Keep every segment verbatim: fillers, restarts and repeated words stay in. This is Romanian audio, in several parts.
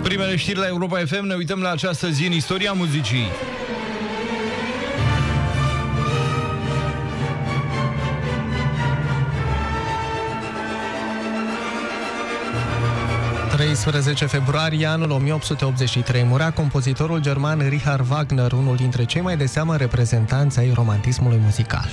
Primele știri la Europa F M, ne uităm la această zi în istoria muzicii. treisprezece februarie anul o mie opt sute optzeci și trei murea compozitorul german Richard Wagner, unul dintre cei mai de seamă reprezentanți ai romantismului muzical.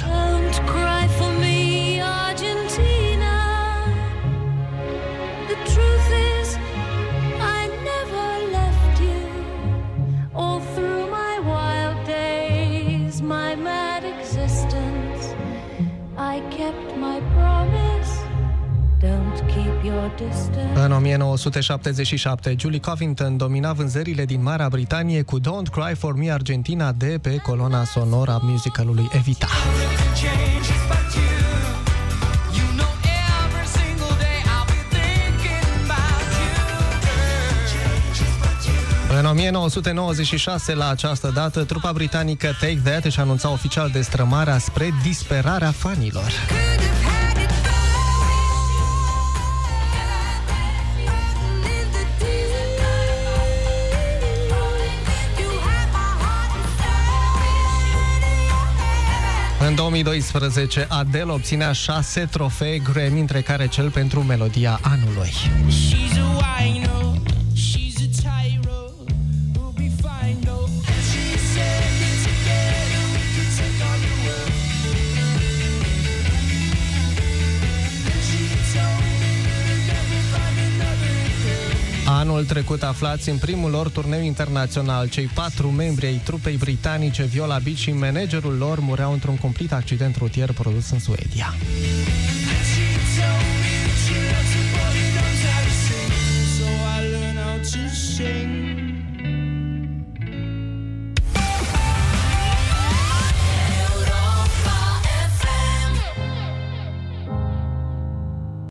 În o mie nouă sute șaptezeci și șapte, Julie Covington domina vânzările din Marea Britanie cu Don't Cry For Me Argentina de pe colona sonoră a musicalului Evita. În o mie nouă sute nouăzeci și șase, la această dată, trupa britanică Take That își anunța oficial destrămarea spre disperarea fanilor. În două mii doisprezece, Adele obținea șase trofee Grammy, între care cel pentru melodia anului. Anul trecut aflați în primul lor turneu internațional, cei patru membri ai trupei britanice Viola Beach și managerul lor mureau într-un cumplit accident rutier produs în Suedia. So I learn how to sing.